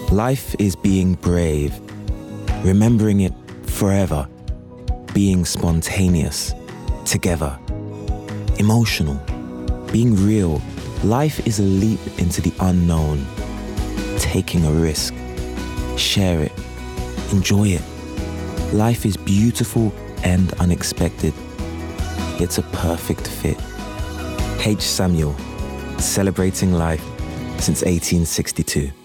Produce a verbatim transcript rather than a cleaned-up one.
Life is being brave, remembering it forever, being spontaneous, together, emotional, being real. Life is a leap into the unknown, taking a risk. Share it, enjoy it. Life is beautiful and unexpected. It's a perfect fit. H. Samuel, celebrating life since eighteen sixty-two.